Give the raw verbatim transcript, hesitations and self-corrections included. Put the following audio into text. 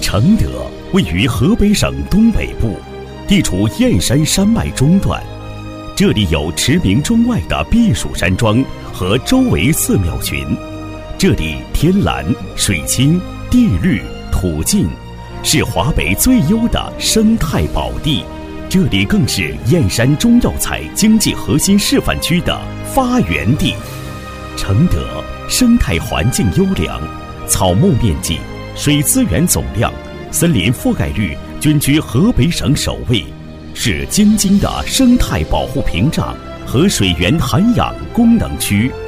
承德位于河北省东北部，地处燕山山脉中段，这里有驰名中外的避暑山庄和周围寺庙群，这里天蓝水清地绿土净，是华北最优的生态宝地，这里更是燕山中药材经济核心示范区的发源地。承德生态环境优良，草木面积、水资源总量、森林覆盖率均居河北省首位，是京津的生态保护屏障和水源涵养功能区。